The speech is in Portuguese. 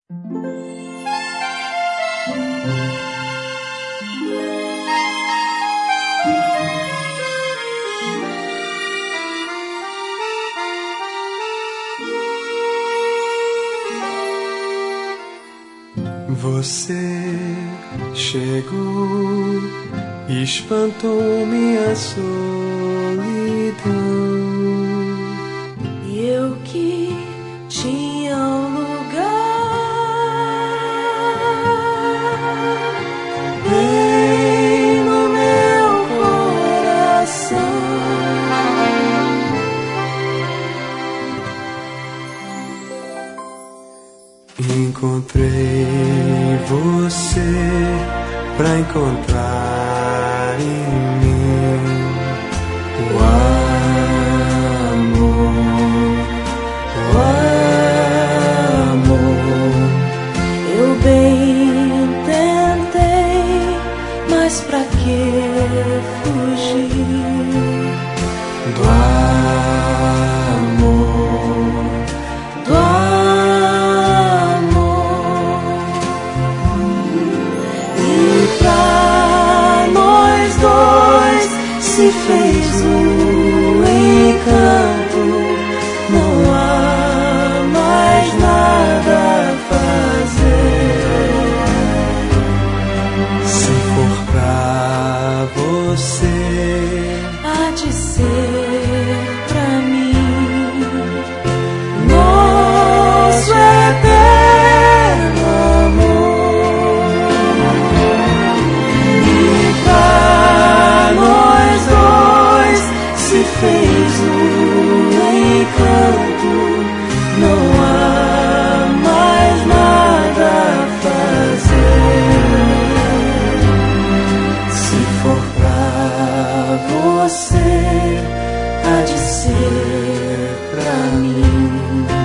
Você chegou e espantou minha solidão. E eu que tinha um lugar bem no meu coração. Encontrei você pra encontrar em mim o amor. Eu bem tentei, mas pra que fugir do amor, do amor? E pra nós dois se fez um encanto. Não há mais nada a fazer. Se for pra você, Há de ser pra mim nosso eterno amor. E pra nós dois se fez um encanto. Não há mais nada a fazer. Se for pra você, há de ser pra mim